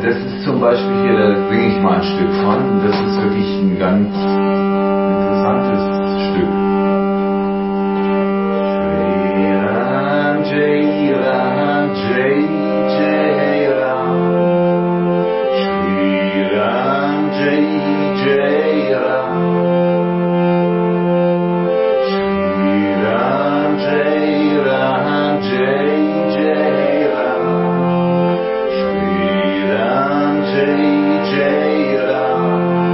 das ist zum Beispiel hier, da singe ich mal ein Stück von. Das ist wirklich ein ganz interessantes Stück. Shri Ram, Jai Ram, Jai Jai Ram. Shri Ram, Jai Jai Ram. Shri Ram, Jai Ram, Jai Jai Ram. Shri Ram, Jai Jai Ram.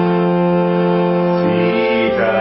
Sita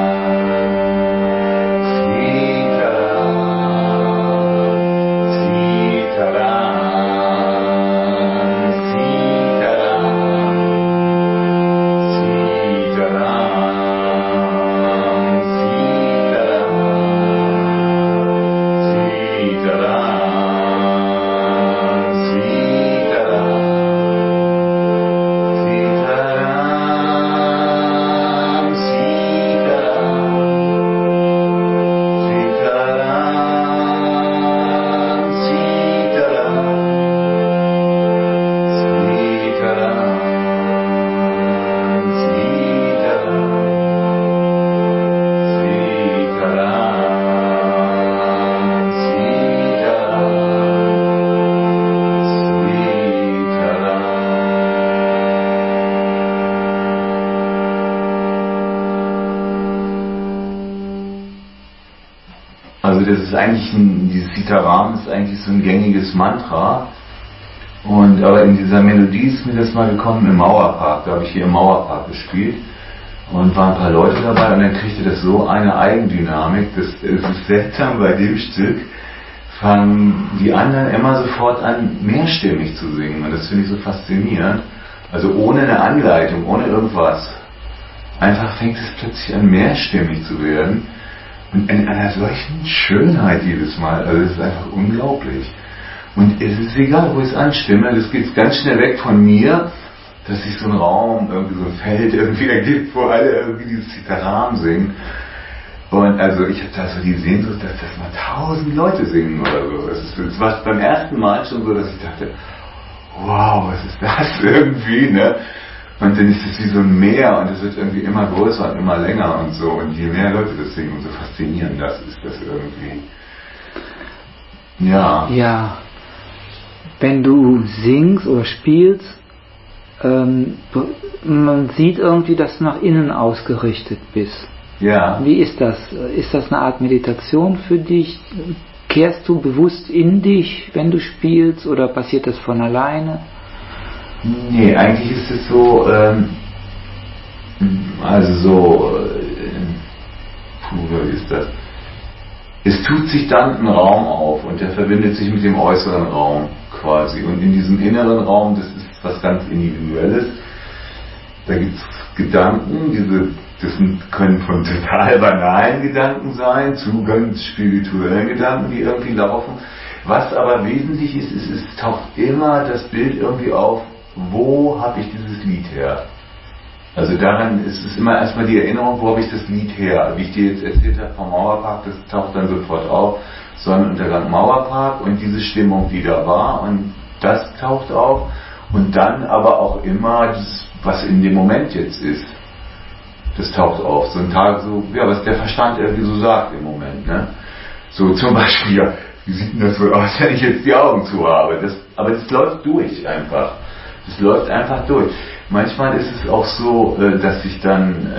Also das ist eigentlich dieses Sitaram ist eigentlich so ein gängiges Mantra. Aber in dieser Melodie ist mir das mal gekommen im Mauerpark. Da habe ich hier im Mauerpark gespielt und waren ein paar Leute dabei und dann kriegte das so eine Eigendynamik. Das ist seltsam, bei dem Stück fangen die anderen immer sofort an, mehrstimmig zu singen und das finde ich so faszinierend. Also ohne eine Anleitung, ohne irgendwas. Einfach fängt es plötzlich an, mehrstimmig zu werden. Und in einer solchen Schönheit jedes Mal, also es ist einfach unglaublich. Und es ist egal, wo ich es anstimme, das geht ganz schnell weg von mir, dass sich so ein Raum, irgendwie so ein Feld irgendwie ergibt, wo alle irgendwie dieses Sitaram singen. Und also ich habe da so die Sehnsucht, dass das mal 1000 Leute singen oder so. Es war beim ersten Mal schon so, dass ich dachte, wow, was ist das irgendwie, ne? Und dann ist es wie so ein Meer und es wird irgendwie immer größer und immer länger und so. Und je mehr Leute das singen, umso faszinierend das ist das irgendwie. Ja. Ja. Wenn du singst oder spielst, man sieht irgendwie, dass du nach innen ausgerichtet bist. Ja. Wie ist das? Ist das eine Art Meditation für dich? Kehrst du bewusst in dich, wenn du spielst, oder passiert das von alleine? Nee, eigentlich ist es so, wie ist das? Es tut sich dann ein Raum auf und der verbindet sich mit dem äußeren Raum quasi. Und in diesem inneren Raum, das ist was ganz Individuelles. Da gibt es Gedanken, können von total banalen Gedanken sein, zu ganz spirituellen Gedanken, die irgendwie laufen. Was aber wesentlich ist, es taucht immer das Bild irgendwie auf, wo habe ich dieses Lied her? Also daran ist es immer erstmal die Erinnerung, wo habe ich das Lied her? Wie ich dir jetzt erzählt habe vom Mauerpark, das taucht dann sofort auf. Sonnenuntergang Mauerpark und diese Stimmung, die da war, und das taucht auf. Und dann aber auch immer das, was in dem Moment jetzt ist. Das taucht auf. So ein Tag, so, ja, was der Verstand irgendwie so sagt im Moment, ne? So zum Beispiel, ja, wie sieht denn das wohl aus, wenn ich jetzt die Augen zu habe? Aber das läuft durch einfach. Das läuft einfach durch. Manchmal ist es auch so, dass ich dann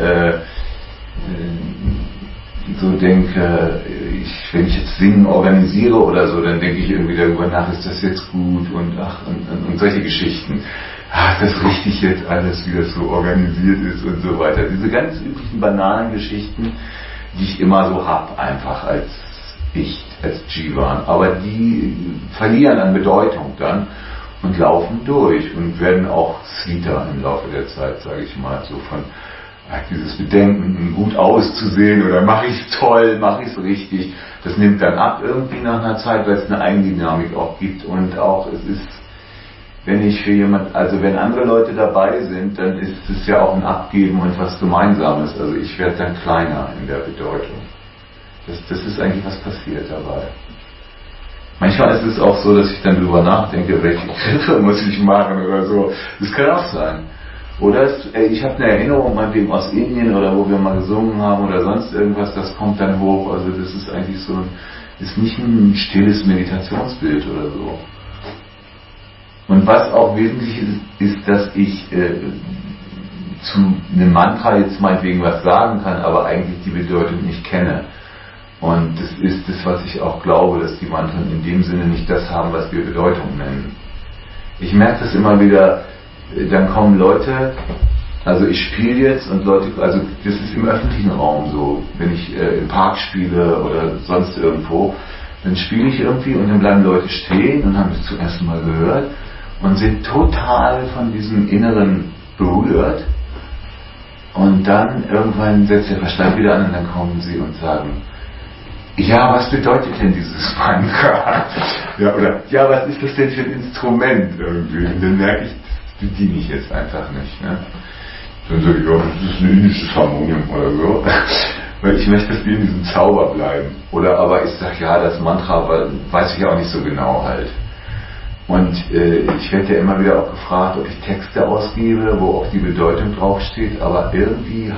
so denke, wenn ich jetzt Singen organisiere oder so, dann denke ich irgendwie darüber nach, ist das jetzt gut und solche Geschichten. Ach, das richtig jetzt alles, wie das so organisiert ist und so weiter. Diese ganz üblichen banalen Geschichten, die ich immer so hab, einfach als ich, als Jivan. Aber die verlieren an Bedeutung dann und laufen durch und werden auch sweeter im Laufe der Zeit, sage ich mal, so von dieses Bedenken, gut auszusehen oder mache ich es toll, mache ich es richtig, das nimmt dann ab irgendwie nach einer Zeit, weil es eine Eigendynamik auch gibt und auch es ist, wenn andere Leute dabei sind, dann ist es ja auch ein Abgeben und was Gemeinsames, also ich werde dann kleiner in der Bedeutung. Das ist eigentlich, was passiert dabei. Manchmal ist es auch so, dass ich dann drüber nachdenke, welche Griffe muss ich machen oder so. Das kann auch sein. Oder ich habe eine Erinnerung meinetwegen aus Indien oder wo wir mal gesungen haben oder sonst irgendwas, das kommt dann hoch. Also das ist eigentlich so, ist nicht ein stilles Meditationsbild oder so. Und was auch wesentlich ist, dass ich zu einem Mantra jetzt meinetwegen was sagen kann, aber eigentlich die Bedeutung nicht kenne. Und das ist das, was ich auch glaube, dass die Mantren in dem Sinne nicht das haben, was wir Bedeutung nennen. Ich merke das immer wieder, dann kommen Leute, also ich spiele jetzt und Leute, also das ist im öffentlichen Raum so, wenn ich im Park spiele oder sonst irgendwo, dann spiele ich irgendwie und dann bleiben Leute stehen und haben das zum ersten Mal gehört und sind total von diesem Inneren berührt und dann irgendwann setzt der Verstand wieder an und dann kommen sie und sagen, ja, was bedeutet denn dieses Mantra? Ja, oder, ja, was ist das denn für ein Instrument irgendwie? Und dann merke ich, das bediene ich jetzt einfach nicht. Ne? Dann sage ich, ja, das ist ein indisches Harmonium oder so. Weil ich möchte, dass wir in diesem Zauber bleiben. Oder aber ich sage, ja, das Mantra, weiß ich auch nicht so genau halt. Und ich werde ja immer wieder auch gefragt, ob ich Texte ausgebe, wo auch die Bedeutung draufsteht, aber irgendwie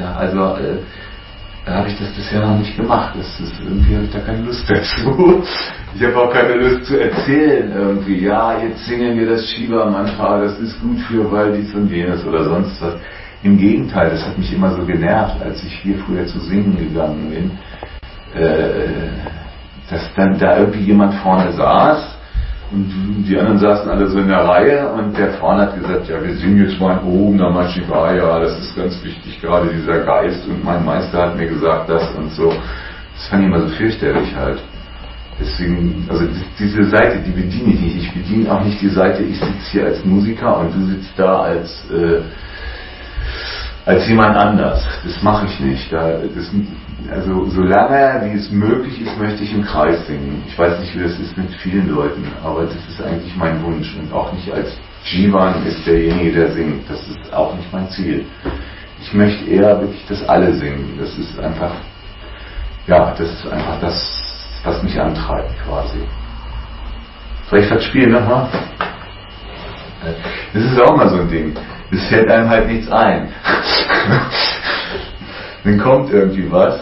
habe ich das bisher noch nicht gemacht. Irgendwie habe ich da keine Lust dazu. Ich habe auch keine Lust zu erzählen irgendwie, ja, jetzt singen wir das Shiva-Mantra, das ist gut für weil dies und jenes oder sonst was. Im Gegenteil, das hat mich immer so genervt, als ich hier früher zu singen gegangen bin, dass dann da irgendwie jemand vorne saß und die anderen saßen alle so in der Reihe und der vorne hat gesagt, ja, wir singen jetzt mal Om Namah Shivaya, das ist ganz wichtig, gerade dieser Geist und mein Meister hat mir gesagt das und so. Das fand ich immer so fürchterlich halt. Deswegen, also diese Seite, die bediene ich nicht. Ich bediene auch nicht die Seite, ich sitze hier als Musiker und du sitzt da als jemand anders. Das mache ich nicht. Also solange wie es möglich ist, möchte ich im Kreis singen. Ich weiß nicht, wie das ist mit vielen Leuten, aber das ist eigentlich mein Wunsch. Und auch nicht als Jivan ist derjenige, der singt. Das ist auch nicht mein Ziel. Ich möchte eher wirklich, dass alle singen. Das ist einfach das, was mich antreibt quasi. Soll ich das Spiel nochmal? Das ist auch mal so ein Ding. Es fällt einem halt nichts ein. Dann kommt irgendwie was.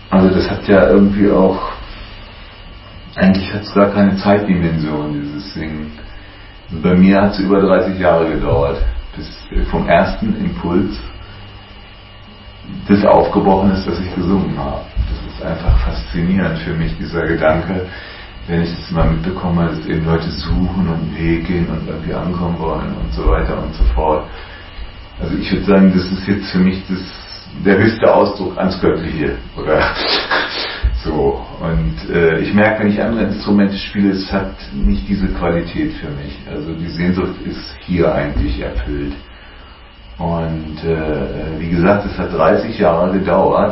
Also das hat ja irgendwie auch, eigentlich hat es gar keine Zeitdimension, dieses Singen. Bei mir hat es über 30 Jahre gedauert, bis vom ersten Impuls bis aufgebrochen ist, dass ich gesungen habe. Das ist einfach faszinierend für mich, dieser Gedanke, wenn ich das mal mitbekomme, dass eben Leute suchen und einen Weg gehen und irgendwie ankommen wollen und so weiter und so fort. Also ich würde sagen, das ist jetzt für mich der höchste Ausdruck ans Göttliche, oder so. Und ich merke, wenn ich andere Instrumente spiele, es hat nicht diese Qualität für mich. Also die Sehnsucht ist hier eigentlich erfüllt. Und wie gesagt, es hat 30 Jahre gedauert,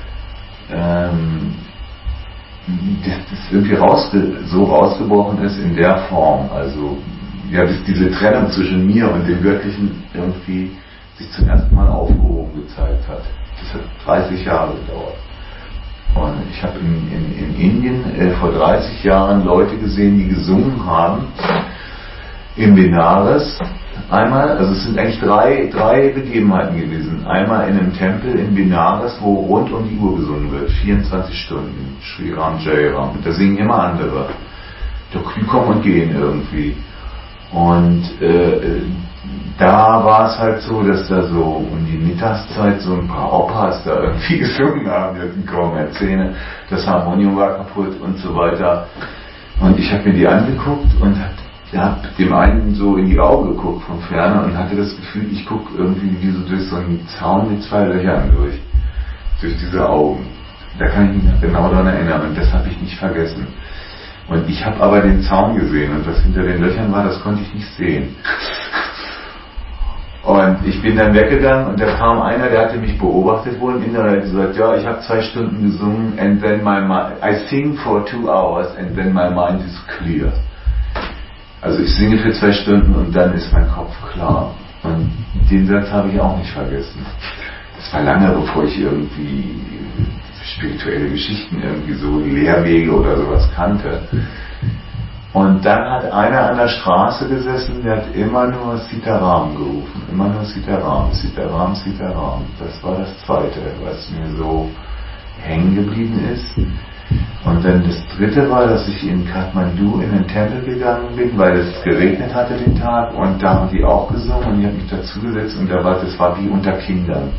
das irgendwie so rausgebrochen ist in der Form. Also ja, bis diese Trennung zwischen mir und dem Göttlichen irgendwie sich zum ersten Mal aufgehoben gezeigt hat. Das hat 30 Jahre gedauert. Und ich habe in Indien vor 30 Jahren Leute gesehen, die gesungen haben im Benares. Einmal, also es sind eigentlich drei Begebenheiten gewesen. Einmal in einem Tempel in Benares, wo rund um die Uhr gesungen wird, 24 Stunden, Sri Ram Jai Ram. Und da singen immer andere. Die kommen und gehen irgendwie. Und da war es halt so, dass da so um die Mittagszeit so ein paar Opas da irgendwie gesungen haben, die hatten kaum mehr Zähne, das Harmonium war kaputt und so weiter. Und ich habe mir die angeguckt und habe dem einen so in die Augen geguckt von Ferne und hatte das Gefühl, ich gucke irgendwie wie so durch so einen Zaun mit 2 Löchern durch diese Augen. Da kann ich mich noch genau daran erinnern und das habe ich nicht vergessen. Und ich habe aber den Zaun gesehen und was hinter den Löchern war, das konnte ich nicht sehen. Und ich bin dann weggegangen und da kam einer, der hatte mich beobachtet wohl und der hat gesagt, ja, ich habe 2 Stunden gesungen and then I sing for 2 hours and then my mind is clear. Also ich singe für 2 Stunden und dann ist mein Kopf klar. Und den Satz habe ich auch nicht vergessen. Das war lange, bevor ich irgendwie spirituelle Geschichten, irgendwie so Lehrwege oder sowas kannte. Und dann hat einer an der Straße gesessen, der hat immer nur Sitaram gerufen. Immer nur Sitaram, Sitaram, Sitaram. Das war das Zweite, was mir so hängen geblieben ist. Und dann das Dritte war, dass ich in Kathmandu in den Tempel gegangen bin, weil es geregnet hatte den Tag und da haben die auch gesungen und ich habe mich dazugesetzt und das war wie unter Kindern.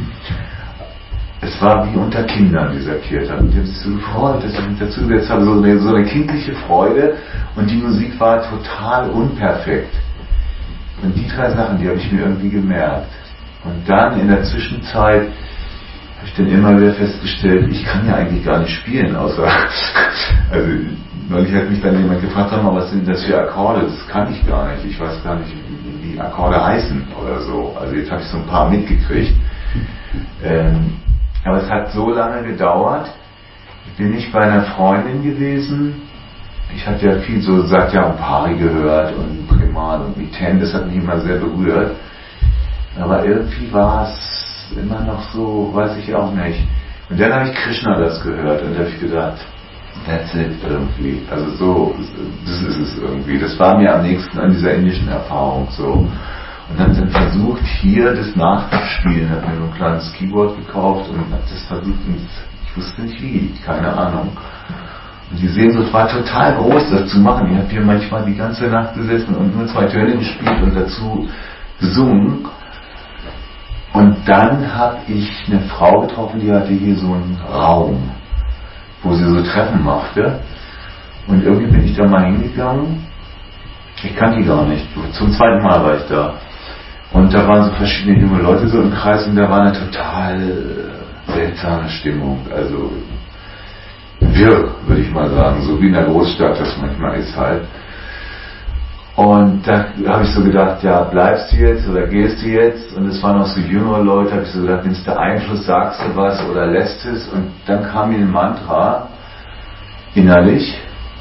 Es war wie unter Kindern, dieser Kirtan. Und ich habe mich so gefreut, dass ich mich dazugesetzt habe, so eine kindliche Freude und die Musik war total unperfekt. Und die 3 Sachen, die habe ich mir irgendwie gemerkt. Und dann in der Zwischenzeit habe ich dann immer wieder festgestellt, ich kann ja eigentlich gar nicht spielen, außer, also neulich hat mich dann jemand gefragt, was sind das für Akkorde? Das kann ich gar nicht, ich weiß gar nicht, wie Akkorde heißen oder so. Also jetzt habe ich so ein paar mitgekriegt. Aber es hat so lange gedauert, bin ich bei einer Freundin gewesen, ich hatte ja viel so Satya und Pari gehört und Premal und Miten, das hat mich immer sehr berührt, aber irgendwie war es immer noch so, weiß ich auch nicht. Und dann habe ich Krishna das gehört und da habe ich gedacht, that's it irgendwie. Also so, das ist es irgendwie. Das war mir am nächsten an dieser indischen Erfahrung so. Und habe dann versucht, hier das nachzuspielen. Habe mir so ein kleines Keyboard gekauft und habe das versucht und ich wusste nicht wie, keine Ahnung. Und die Sehnsucht war total groß, das zu machen. Ich habe hier manchmal die ganze Nacht gesessen und nur 2 Töne gespielt und dazu gesungen. Und dann habe ich eine Frau getroffen, die hatte hier so einen Raum, wo sie so Treffen machte. Und irgendwie bin ich da mal hingegangen. Ich kannte die gar nicht. Zum 2. Mal war ich da. Und da waren so verschiedene junge Leute so im Kreis und da war eine total seltsame Stimmung. Also wirr, würde ich mal sagen. So wie in der Großstadt das manchmal ist halt. Und da habe ich so gedacht, ja, bleibst du jetzt oder gehst du jetzt? Und es waren auch so jüngere Leute, habe ich so gedacht, nimmst du Einfluss, sagst du was oder lässt es? Und dann kam mir ein Mantra innerlich,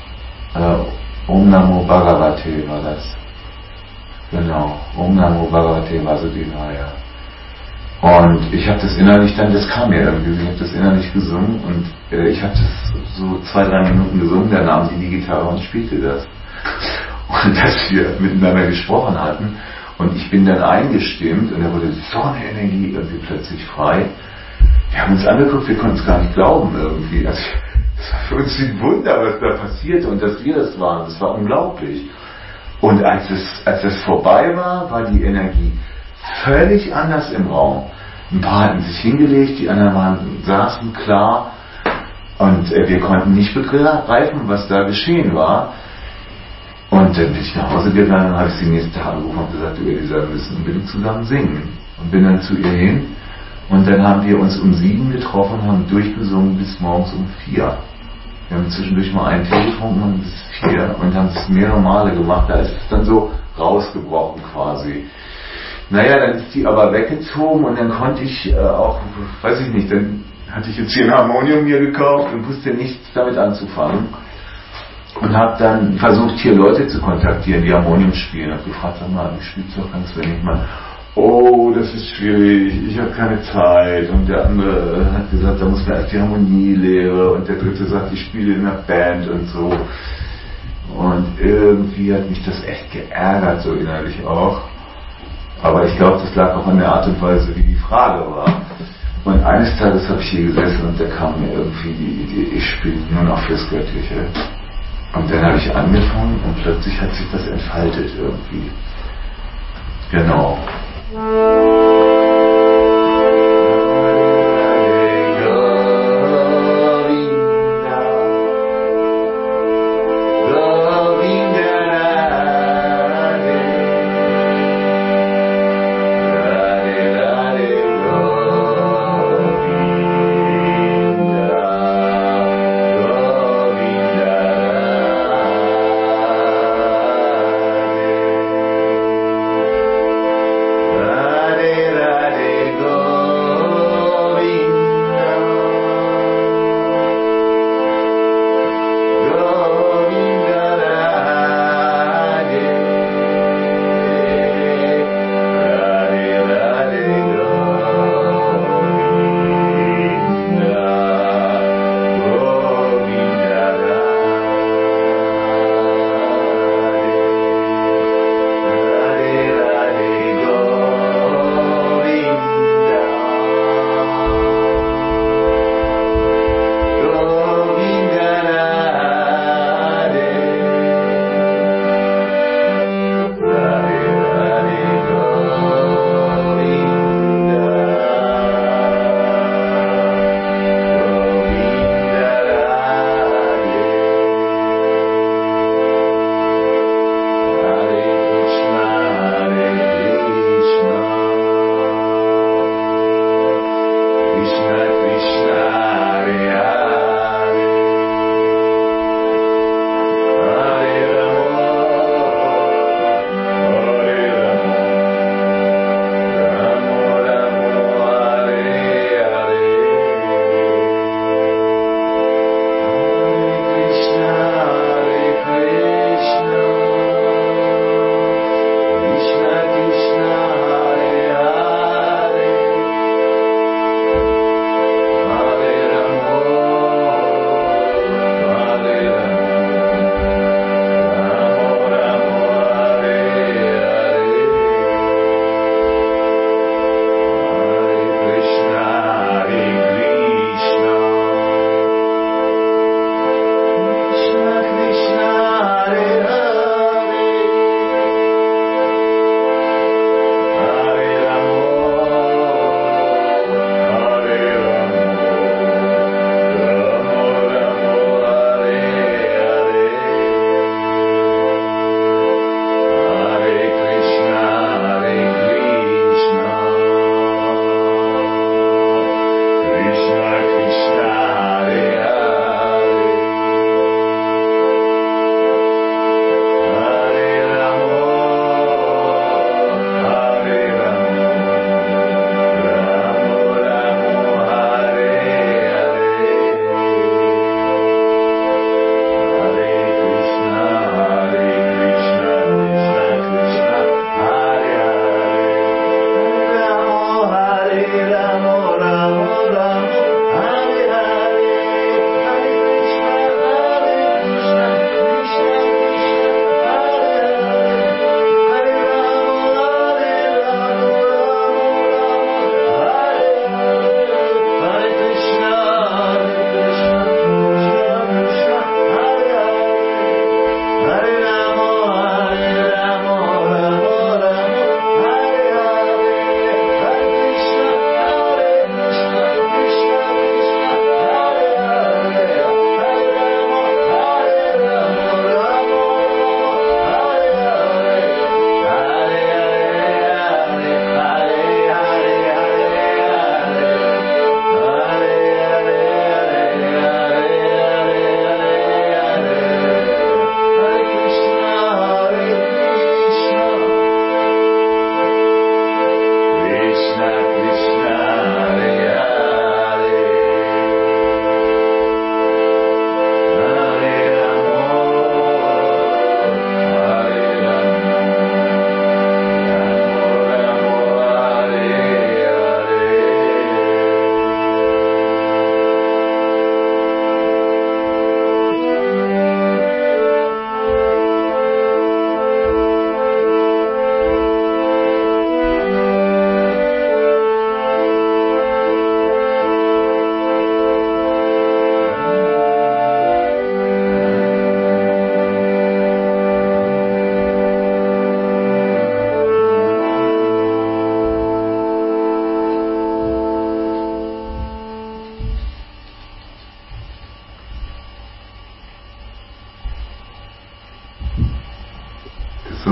Om Namo Bhagavate war das. Genau, Om Namo Bhagavate Vasudevaya. Und ich habe das innerlich dann, das kam mir irgendwie, ich habe das innerlich gesungen und ich habe das so 2-3 Minuten gesungen, da nahm sie die Gitarre und spielte das. Und dass wir miteinander gesprochen hatten und ich bin dann eingestimmt und da wurde so eine Energie irgendwie plötzlich frei wir haben uns angeguckt, wir konnten es gar nicht glauben irgendwie. Also, das war für uns ein Wunder, was da passierte und dass wir das waren. Das war unglaublich. Und als es vorbei war, war die Energie völlig anders im Raum. Ein paar hatten sich hingelegt, die anderen saßen klar und wir konnten nicht begreifen, was da geschehen war. Und dann bin ich nach Hause gegangen und habe ich sie nächsten Tag angerufen und gesagt, du Elisa, wir müssen unbedingt zusammen singen. Und bin dann zu ihr hin und dann haben wir uns um 7 getroffen und haben durchgesungen bis morgens um 4. Wir haben zwischendurch mal einen Tee getrunken und bis 4 und haben es mehrere Male gemacht. Da ist es dann so rausgebrochen quasi. Naja, dann ist die aber weggezogen und dann konnte ich auch, weiß ich nicht, dann hatte ich jetzt hier ein Harmonium mir gekauft und wusste nichts damit anzufangen. Und habe dann versucht, hier Leute zu kontaktieren, die Harmonium spielen. Habe gefragt, sag mal, wie spielst du doch ganz wenig mal? Oh, das ist schwierig, ich habe keine Zeit. Und der andere hat gesagt, da muss man erst die Harmonielehre. Und der dritte sagt, ich spiele in einer Band und so. Und irgendwie hat mich das echt geärgert, so innerlich auch. Aber ich glaube, das lag auch an der Art und Weise, wie die Frage war. Und eines Tages habe ich hier gesessen und da kam mir irgendwie die Idee, ich spiele nur noch fürs Göttliche. Und dann habe ich angefangen und plötzlich hat sich das entfaltet irgendwie. Genau. Hare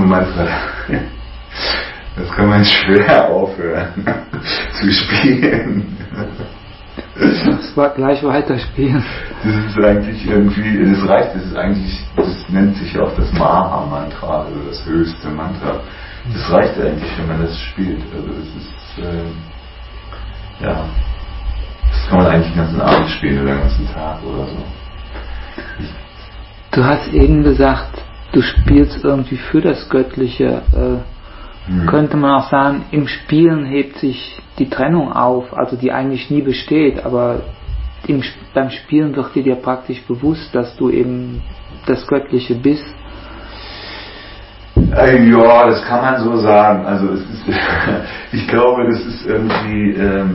Mantra, das kann man schwer aufhören zu spielen. Das war gleich weiterspielen. Das ist eigentlich irgendwie, das reicht, das nennt sich auch das Maha-Mantra, also das höchste Mantra. Das reicht eigentlich, wenn man das spielt. Also das ist, das kann man eigentlich den ganzen Abend spielen oder den ganzen Tag oder so. Du hast eben gesagt, du spielst irgendwie für das Göttliche. Könnte man auch sagen, im Spielen hebt sich die Trennung auf, also die eigentlich nie besteht, aber beim Spielen wird dir praktisch bewusst, dass du eben das Göttliche bist. Ja, das kann man so sagen. Also es ist, ich glaube, das ist irgendwie,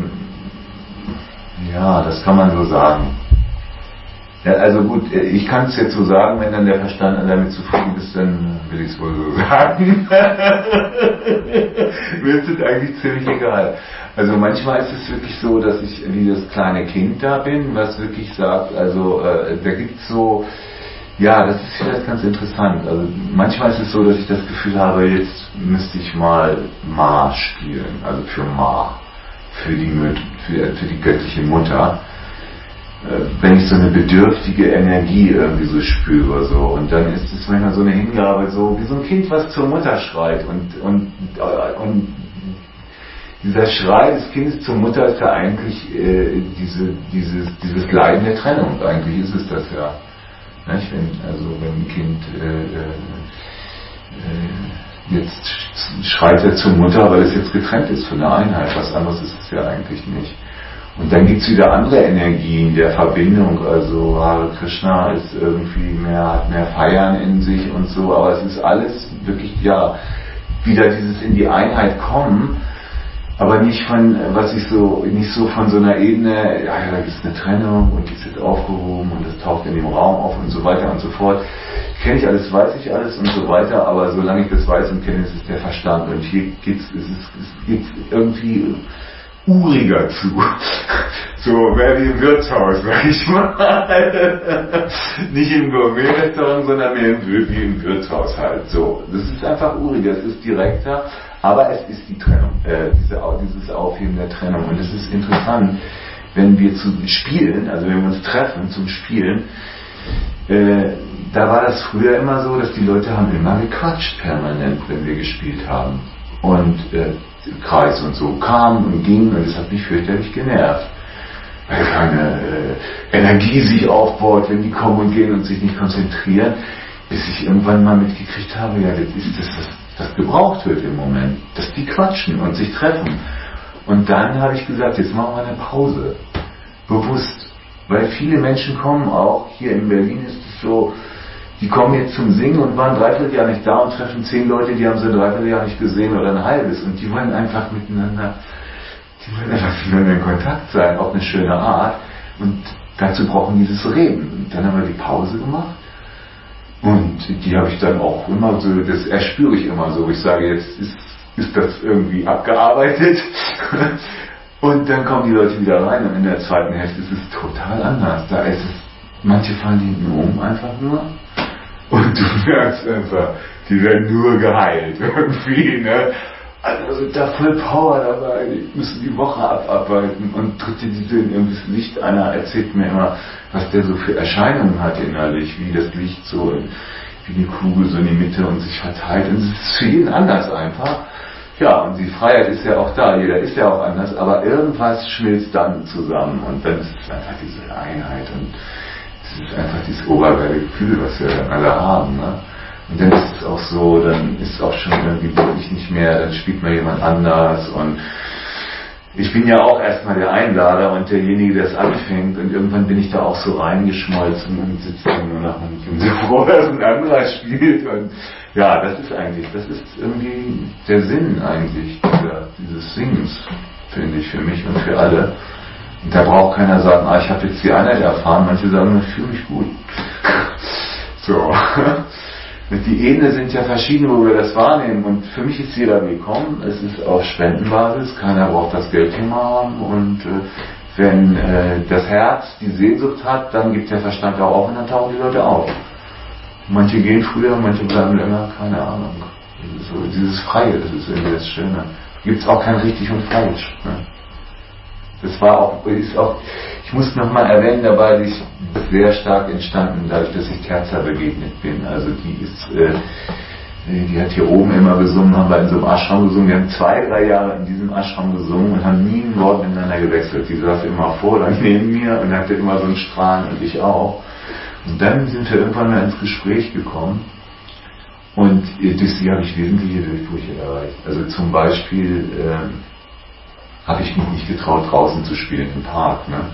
das kann man so sagen. Ja, also gut, ich kann es jetzt so sagen, wenn dann der Verstand damit zufrieden ist, dann will ich es wohl so sagen. Mir ist es eigentlich ziemlich egal. Also manchmal ist es wirklich so, dass ich wie das kleine Kind da bin, was wirklich sagt, also da gibt es so, ja, das ist vielleicht ganz interessant. Also manchmal ist es so, dass ich das Gefühl habe, jetzt müsste ich mal Ma spielen, also für Ma, für die göttliche Mutter. Wenn ich so eine bedürftige Energie irgendwie so spüre, so, und dann ist es manchmal so eine Hingabe, so wie so ein Kind, was zur Mutter schreit, und dieser Schrei des Kindes zur Mutter ist ja eigentlich dieses Leiden der Trennung, eigentlich ist es das ja. Nicht? Wenn ein Kind jetzt schreit er zur Mutter, weil es jetzt getrennt ist von der Einheit, was anderes ist es ja eigentlich nicht. Und dann gibt es wieder andere Energien der Verbindung, also Hare Krishna ist irgendwie hat mehr Feiern in sich und so, aber es ist alles wirklich, ja, wieder dieses in die Einheit kommen, aber nicht nicht so von so einer Ebene, ja, da gibt es eine Trennung und die ist jetzt aufgehoben und das taucht in dem Raum auf und so weiter und so fort. Kenne ich alles, weiß ich alles und so weiter, aber solange ich das weiß und kenne, ist es der Verstand, und hier geht's irgendwie uriger zu. So mehr wie im Wirtshaus, sag ich mal. Nicht im Gourmet-Restaurant, sondern mehr wie im Wirtshaus halt. So, das ist einfach uriger, es ist direkter, aber es ist die Trennung, dieses Aufheben der Trennung. Und es ist interessant, wenn wir zu spielen, also wenn wir uns treffen zum Spielen, da war das früher immer so, dass die Leute haben immer gequatscht permanent, wenn wir gespielt haben. Und Kreis und so kam und ging, und das hat mich fürchterlich genervt. Weil keine Energie sich aufbaut, wenn die kommen und gehen und sich nicht konzentrieren, bis ich irgendwann mal mitgekriegt habe, ja, das ist das, was gebraucht wird im Moment, dass die quatschen und sich treffen. Und dann habe ich gesagt, jetzt machen wir eine Pause. Bewusst. Weil viele Menschen kommen auch, hier in Berlin ist es so, die kommen jetzt zum Singen und waren 3/4 Jahr nicht da und treffen 10 Leute, die haben sie 3/4 Jahr nicht gesehen oder ein halbes, und die wollen einfach miteinander in Kontakt sein, auf eine schöne Art, und dazu brauchen die das Reden. Und dann haben wir die Pause gemacht, und die habe ich dann auch immer so, das erspüre ich immer so, ich sage, jetzt ist das irgendwie abgearbeitet. Und dann kommen die Leute wieder rein, und in der zweiten Hälfte ist es total anders. Da ist es, manche fallen hinten um einfach nur. Und du merkst einfach, die werden nur geheilt irgendwie, ne? Also sind da voll Power dabei, die müssen die Woche abarbeiten, und drückt dir diese ins Licht. Einer erzählt mir immer, was der so für Erscheinungen hat innerlich, wie das Licht so, wie die Kugel so in die Mitte und sich verteilt. Und es ist für jeden anders einfach. Ja, und die Freiheit ist ja auch da, jeder ist ja auch anders, aber irgendwas schmilzt dann zusammen, und dann ist es einfach diese Einheit, und es ist einfach dieses obergeile Gefühl, was wir dann alle haben, ne? Und dann ist es auch so, dann ist es auch schon irgendwie wirklich nicht mehr, dann spielt mal jemand anders, und ich bin ja auch erstmal der Einlader und derjenige, der es anfängt, und irgendwann bin ich da auch so reingeschmolzen und sitze dann nur noch und bin so froh, dass ein anderer spielt. Und ja, das ist irgendwie der Sinn eigentlich dieses Singens, finde ich, für mich und für alle. Und da braucht keiner sagen, ich habe jetzt die Einheit erfahren. Manche sagen, ich fühle mich gut. So. Die Ebenen sind ja verschieden, wo wir das wahrnehmen. Und für mich ist jeder willkommen. Es ist auf Spendenbasis. Keiner braucht das Geldthema haben. Und wenn das Herz die Sehnsucht hat, dann gibt der Verstand auch auf, und dann tauchen die Leute auf. Manche gehen früher, manche bleiben länger. Keine Ahnung. So dieses Freie, das ist irgendwie das Schöne. Gibt es auch kein richtig und falsch. Ne? Das war auch, ich muss nochmal erwähnen dabei, die ist sehr stark entstanden, dadurch, dass ich Terza begegnet bin. Also die hat hier oben immer gesungen, haben wir in so einem Ashram gesungen. Wir haben 2-3 Jahre in diesem Ashram gesungen und haben nie ein Wort miteinander gewechselt. Die saß immer vor oder neben mir und hatte immer so einen Strahlen und ich auch. Und dann sind wir irgendwann mal ins Gespräch gekommen und durch sie habe ich wesentliche Durchbrüche erreicht. Also zum Beispiel habe ich mich nicht getraut, draußen zu spielen im Park. Ne?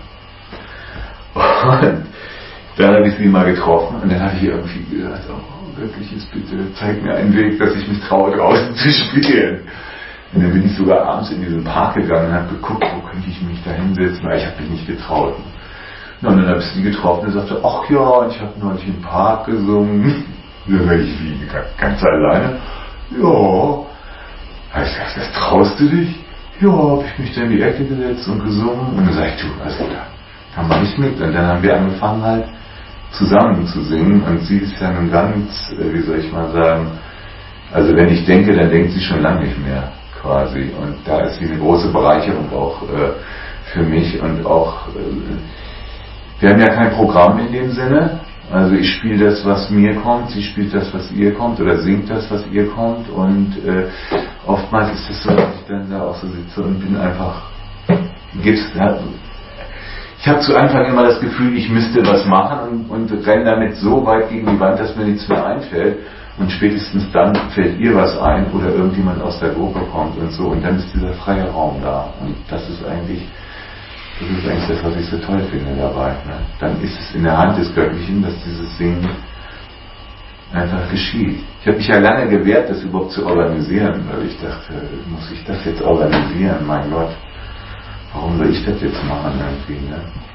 Und dann habe ich sie mal getroffen und dann habe ich irgendwie gesagt, oh, wirkliches bitte, zeig mir einen Weg, dass ich mich traue, draußen zu spielen. Und dann bin ich sogar abends in diesen Park gegangen und habe geguckt, wo könnte ich mich da hinsetzen, weil ich habe mich nicht getraut. Ja, und dann habe ich sie getroffen und sagte, ach ja, ich habe neulich im Park gesungen. Dann sage ich, wie, ganz alleine? Ja. Habe ich gesagt, das traust du dich? Ja, habe ich mich da in die Ecke gesetzt und gesungen. Und dann sage ich, du, also da mache ich mit. Und dann haben wir angefangen halt zusammen zu singen. Und sie ist ja nun ganz, wie soll ich mal sagen, also wenn ich denke, dann denkt sie schon lange nicht mehr quasi. Und da ist sie eine große Bereicherung auch für mich. Und auch, wir haben ja kein Programm in dem Sinne. Also ich spiele das, was mir kommt, sie spielt das, was ihr kommt, oder singt das, was ihr kommt, und oftmals ist es so, dass ich dann da auch so sitze und bin einfach, ich habe zu Anfang immer das Gefühl, ich müsste was machen und renne damit so weit gegen die Wand, dass mir nichts mehr einfällt, und spätestens dann fällt ihr was ein oder irgendjemand aus der Gruppe kommt und so, und dann ist dieser freie Raum da, und das ist eigentlich das, was ich so toll finde dabei. Ne? Dann ist es in der Hand des Göttlichen, dass dieses Singen einfach geschieht. Ich habe mich ja lange gewehrt, das überhaupt zu organisieren, weil ich dachte, muss ich das jetzt organisieren? Mein Gott, warum soll ich das jetzt machen irgendwie? Ne?